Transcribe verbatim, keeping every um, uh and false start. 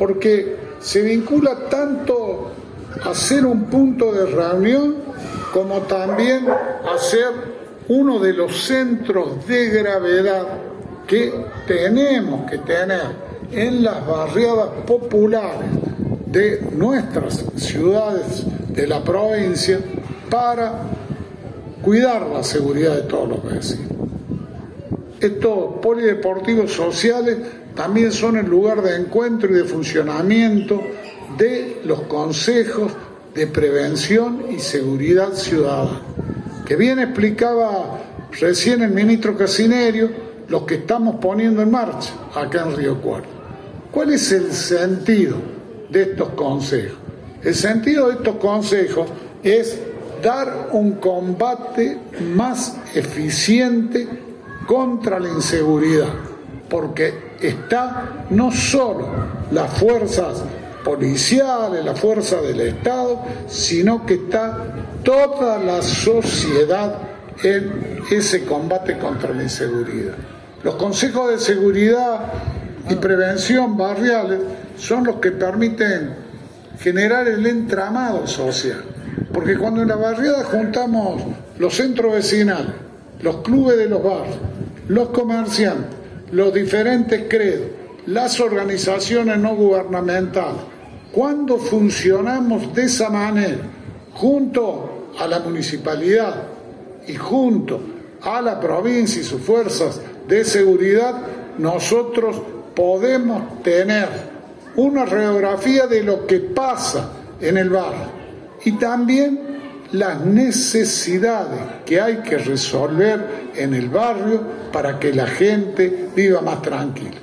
porque se vincula tanto a ser un punto de reunión como también a ser uno de los centros de gravedad que tenemos que tener en las barriadas populares de nuestras ciudades de la provincia para cuidar la seguridad de todos los vecinos. Estos polideportivos sociales también son el lugar de encuentro y de funcionamiento de los consejos de prevención y seguridad ciudadana, que bien explicaba recién el ministro Casinerio, los que estamos poniendo en marcha acá en Río Cuarto. ¿Cuál es el sentido de estos consejos? El sentido de estos consejos es dar un combate más eficiente contra la inseguridad, porque está no solo las fuerzas policiales, la fuerza del Estado, sino que está toda la sociedad en ese combate contra la inseguridad. Los consejos de seguridad y prevención barriales son los que permiten generar el entramado social, porque cuando en la barriada juntamos los centros vecinales, los clubes de los barrios, los comerciantes, los diferentes credos, las organizaciones no gubernamentales, cuando funcionamos de esa manera, junto a la municipalidad y junto a la provincia y sus fuerzas de seguridad, nosotros podemos tener una radiografía de lo que pasa en el barrio y también las necesidades que hay que resolver en el barrio para que la gente viva más tranquila.